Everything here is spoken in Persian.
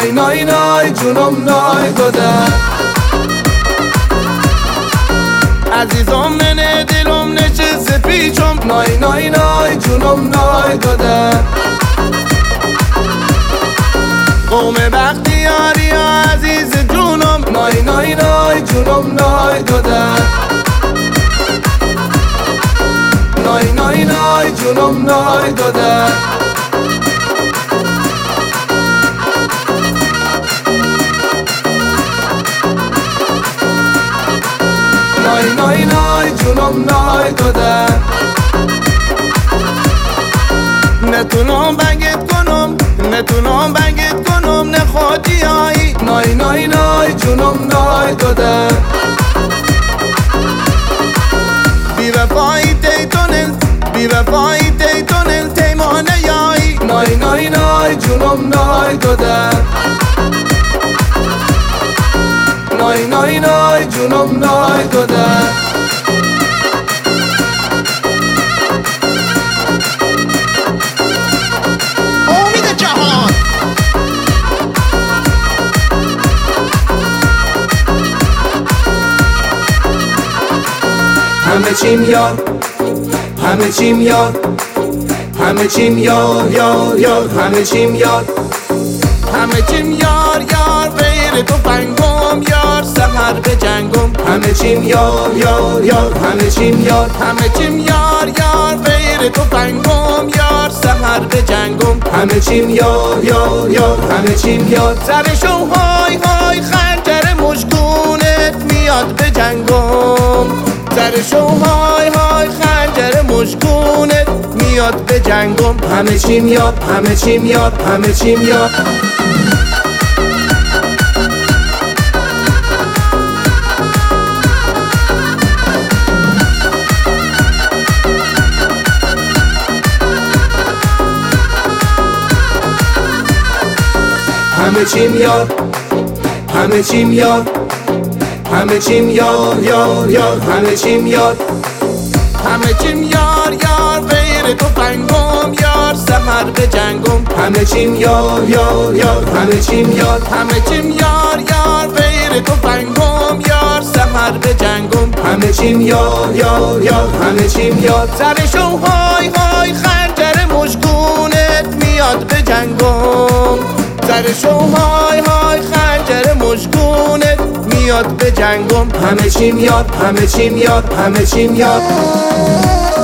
نای نای نای جونم نای دادن عزیزم من دلم نشسته پیچم نای نای نای جونم نای دادن قوم بختیاری عزیز جونم نای نای نای جونم نای دادن نای نای نای جونم نای دادن نای نای نای جونم نای دادن نتونم بنگت کنم نتونم بنگت کنم نخواهی هایی نای نای نای جونم نای دادن بی وفایی تیتونل بی وفایی تیتونل تیمانه یایی نای نای نای جونم نای دادن نای نای نای جونم نای دادن امید جهان همه چیم یار همه چیم یار همه چیم یار یار یار همه چیم یار همه چیم یار یار غیر تو پنگم یار سحر به جنگم همه چیم یار یار یار همه چیم یار همه چیم یار یار غیر تو پنگم یار سحر به جنگم همه چیم یار یار یار همه چیم یار سرشو های های خنجر مشکونت میاد به جنگم سرشو های های خنجر مشکونت میاد به جنگم همه چیم یار همه چیم یار همه چیم یار همه چیم یار همه چیم یار همه چیم یار یار یار همه چیم یار همه چیم یار یار غیر تو پنگم یار سحر به جنگم همه چیم یار یار یار همه چیم یار همه چیم یار یار غیر تو پنگم یار سحر به جنگم همه چیم یار یار یار همه چیم یار سرشو های های خنجر مشکونت میاد به جنگم سرشو های های خنجر مشکونت میاد به جنگم همه چیم یار همه چیم یار همه چیم یار